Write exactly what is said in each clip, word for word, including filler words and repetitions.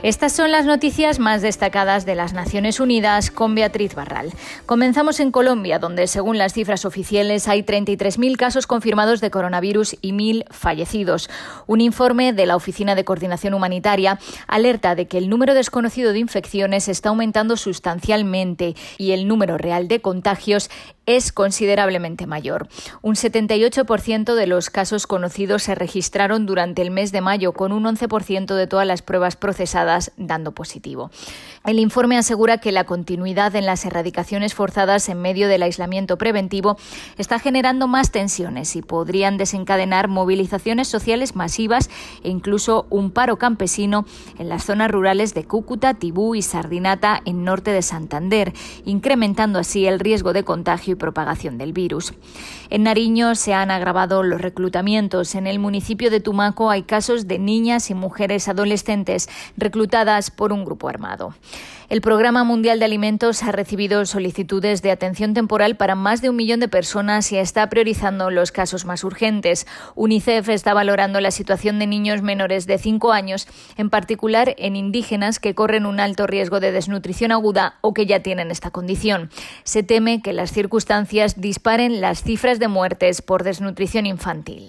Estas son las noticias más destacadas de las Naciones Unidas con Beatriz Barral. Comenzamos en Colombia, donde según las cifras oficiales hay treinta y tres mil casos confirmados de coronavirus y mil fallecidos. Un informe de la Oficina de Coordinación Humanitaria alerta de que el número desconocido de infecciones está aumentando sustancialmente y el número real de contagios es considerablemente mayor. Un setenta y ocho por ciento de los casos conocidos se registraron durante el mes de mayo, con un once por ciento de todas las pruebas procesadas dando positivo. El informe asegura que la continuidad en las erradicaciones forzadas en medio del aislamiento preventivo está generando más tensiones y podrían desencadenar movilizaciones sociales masivas e incluso un paro campesino en las zonas rurales de Cúcuta, Tibú y Sardinata, en norte de Santander, incrementando así el riesgo de contagio y propagación del virus. En Nariño se han agravado los reclutamientos. En el municipio de Tumaco hay casos de niñas y mujeres adolescentes reclutadas por un grupo armado. El Programa Mundial de Alimentos ha recibido solicitudes de atención temporal para más de un millón de personas y está priorizando los casos más urgentes. UNICEF está valorando la situación de niños menores de cinco años, en particular en indígenas que corren un alto riesgo de desnutrición aguda o que ya tienen esta condición. Se teme que las circunstancias disparen las cifras de muertes por desnutrición infantil.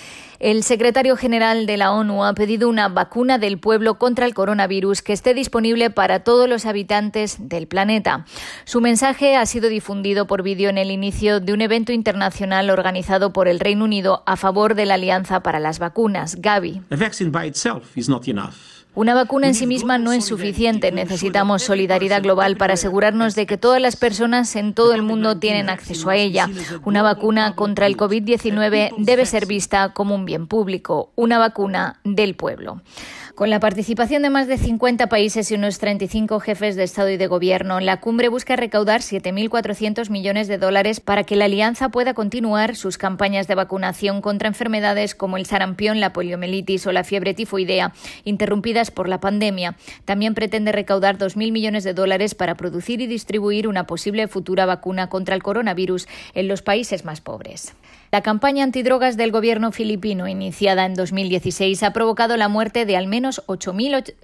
El secretario general de la ONU ha pedido una vacuna del pueblo contra el coronavirus que esté disponible para todos los habitantes del planeta. Su mensaje ha sido difundido por vídeo en el inicio de un evento internacional organizado por el Reino Unido a favor de la Alianza para las Vacunas, Gavi. A vaccine by itself is not enough. Una vacuna en sí misma no es suficiente. Necesitamos solidaridad global para asegurarnos de que todas las personas en todo el mundo tienen acceso a ella. Una vacuna contra el covid diecinueve debe ser vista como un bien público, una vacuna del pueblo. Con la participación de más de cincuenta países y unos treinta y cinco jefes de Estado y de Gobierno, la cumbre busca recaudar siete mil cuatrocientos millones de dólares para que la alianza pueda continuar sus campañas de vacunación contra enfermedades como el sarampión, la poliomielitis o la fiebre tifoidea, interrumpidas por la pandemia. También pretende recaudar dos mil millones de dólares para producir y distribuir una posible futura vacuna contra el coronavirus en los países más pobres. La campaña antidrogas del gobierno filipino, iniciada en dos mil dieciséis, ha provocado la muerte de al menos ocho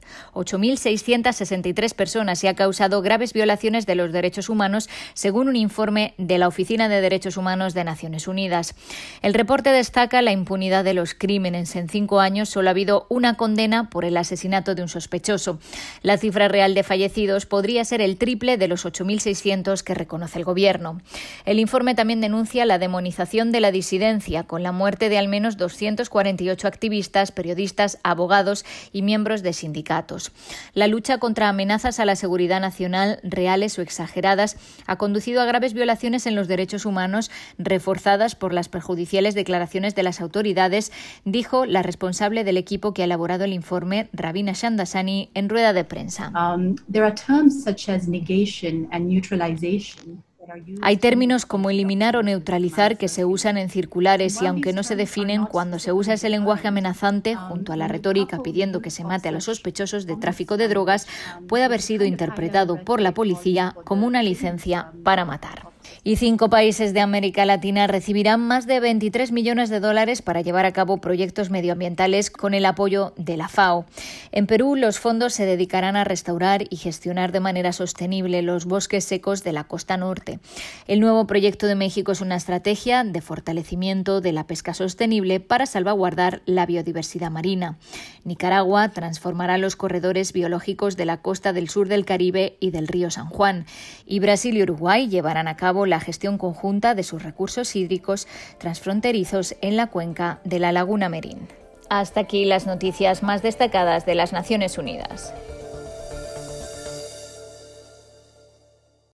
mil seiscientas sesenta y tres personas y ha causado graves violaciones de los derechos humanos, según un informe de la Oficina de Derechos Humanos de Naciones Unidas. El reporte destaca la impunidad de los crímenes. En cinco años solo ha habido una condena por el asesinato de un sospechoso. La cifra real de fallecidos podría ser el triple de los ocho mil seiscientos que reconoce el gobierno. El informe también denuncia la demonización de la disidencia, con la muerte de al menos doscientos cuarenta y ocho activistas, periodistas, abogados y miembros de sindicatos. La lucha contra amenazas a la seguridad nacional, reales o exageradas, ha conducido a graves violaciones en los derechos humanos, reforzadas por las perjudiciales declaraciones de las autoridades, dijo la responsable del equipo que ha elaborado el informe, Ravina Shamdasani, en rueda de prensa. Um, there are terms such as negation and neutralization. Hay términos como eliminar o neutralizar que se usan en circulares y aunque no se definen, cuando se usa ese lenguaje amenazante junto a la retórica pidiendo que se mate a los sospechosos de tráfico de drogas, puede haber sido interpretado por la policía como una licencia para matar. Y cinco países de América Latina recibirán más de veintitrés millones de dólares para llevar a cabo proyectos medioambientales con el apoyo de la FAO. En Perú, los fondos se dedicarán a restaurar y gestionar de manera sostenible los bosques secos de la costa norte. El nuevo proyecto de México es una estrategia de fortalecimiento de la pesca sostenible para salvaguardar la biodiversidad marina. Nicaragua transformará los corredores biológicos de la costa del sur del Caribe y del río San Juan. Y Brasil y Uruguay llevarán a cabo la gestión conjunta de sus recursos hídricos transfronterizos en la cuenca de la Laguna Merín. Hasta aquí las noticias más destacadas de las Naciones Unidas.